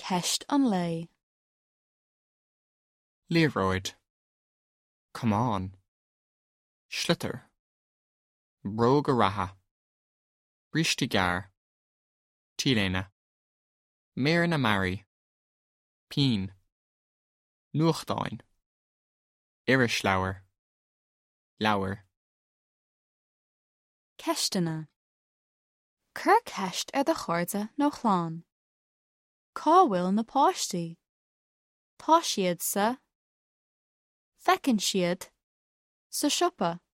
ceist an lé. Learóid. Come on. Schlitter. Bro go ratha. Briste gar. Tíléine. Mér na mari. Pín. Nuachtáin. Irish leabhar. Leabhar. Ceistena. Cur ceist ar de chuirde nó chláán. Cá bhfuil na páistí. Tá siad sa. Fecinn siad sa siopa.